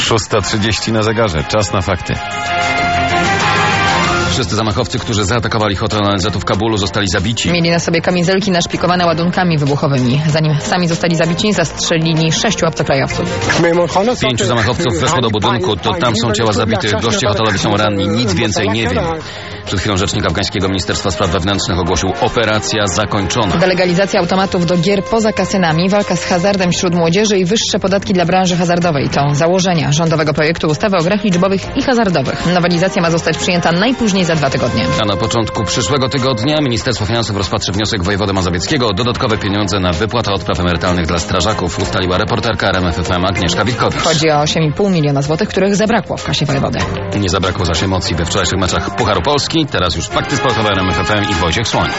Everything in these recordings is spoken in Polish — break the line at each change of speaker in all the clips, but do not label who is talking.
6:30 na zegarze. Czas na fakty. Wszyscy zamachowcy, którzy zaatakowali hotel ONZ-u w Kabulu, zostali zabici.
Mieli na sobie kamizelki naszpikowane ładunkami wybuchowymi. Zanim sami zostali zabici, zastrzelili 6 obcokrajowców.
5 zamachowców weszło do budynku. To tam są ciała zabitych. Goście hotelowi są ranni. Nic więcej nie wiem. Przed chwilą rzecznik afgańskiego Ministerstwa Spraw Wewnętrznych ogłosił: operacja zakończona.
Delegalizacja automatów do gier poza kasynami, walka z hazardem wśród młodzieży i wyższe podatki dla branży hazardowej to założenia rządowego projektu ustawy o grach liczbowych i hazardowych. Nowelizacja ma zostać przyjęta najpóźniej za 2 tygodnie.
A na początku przyszłego tygodnia Ministerstwo Finansów rozpatrzy wniosek wojewody mazowieckiego o dodatkowe pieniądze na wypłatę odpraw emerytalnych dla strażaków, ustaliła reporterka RMF FM Agnieszka Witkowicz.
Chodzi o 8,5 miliona złotych, których zabrakło w kasie wojewody.
Nie zabrakło zaś emocji we wczorajszych meczach Pucharu Polski. Teraz już fakty sportowe RMF FM i Wojciech Słoń.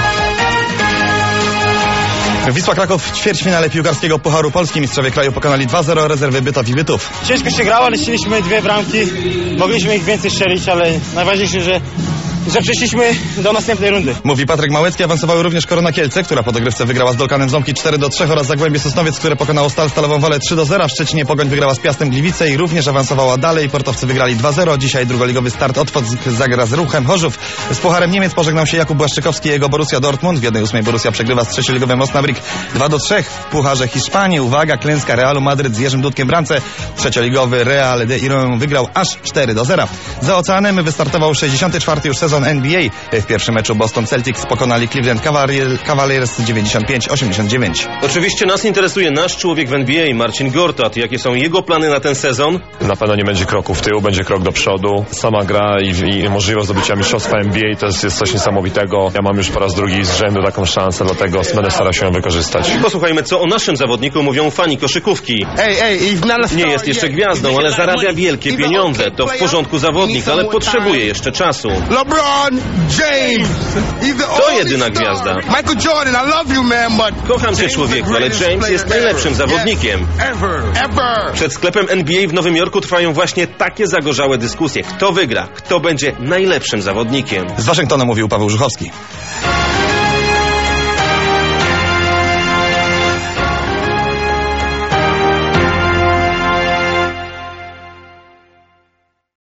Wisła Kraków w ćwierćfinale piłkarskiego Pucharu Polski. Mistrzowie kraju pokonali 2-0 rezerwy Bytow i Bytów.
Ciężko się grało, ale strzeliśmy 2 bramki. Mogliśmy ich więcej strzelić, ale najważniejsze, że przeszliśmy do następnej rundy.
Mówi Patryk Małecki. Awansowały również Korona Kielce, która po dogrywce wygrała z Dolkanem Ząbki 4-3 oraz Zagłębie Sosnowiec, które pokonało Stalową Wolę 3-0. W Szczecinie Pogoń wygrała z Piastem Gliwice i również awansowała dalej. Portowcy wygrali 2-0. Dzisiaj drugoligowy start Otwock zagra z Ruchem Chorzów. Z Pucharem Niemiec pożegnał się Jakub Błaszczykowski i jego Borussia Dortmund. W 1/8 Borussia przegrywa z trzecioligowym Osnabrück 2-3. W Pucharze Hiszpanii, uwaga, klęska Realu Madryt z Jerzym Dudkiem w bramce. Trzecioligowy Real de Irún wygrał aż 4-0. Za oceanem wystartował 64. już sezon NBA. W pierwszym meczu Boston Celtics pokonali Cleveland Cavaliers 95-89.
Oczywiście nas interesuje nasz człowiek w NBA, Marcin Gortat. Jakie są jego plany na ten sezon?
Na pewno nie będzie kroku w tył, będzie krok do przodu. Sama gra i możliwość zdobycia mistrzostwa NBA to jest coś niesamowitego. Ja mam już po raz drugi z rzędu taką szansę, dlatego będę starał się ją wykorzystać.
Posłuchajmy, co o naszym zawodniku mówią fani koszykówki. Nie jest jeszcze gwiazdą, ale zarabia wielkie pieniądze. To w porządku zawodnik, ale potrzebuje jeszcze czasu. To jedyna gwiazda.
Michael Jordan, I love you, man, but
Kocham cię, człowieku, ale James jest najlepszym zawodnikiem. Przed sklepem NBA w Nowym Jorku trwają właśnie takie zagorzałe dyskusje. Kto wygra? Kto będzie najlepszym zawodnikiem?
Z Waszyngtonu mówił Paweł Żuchowski.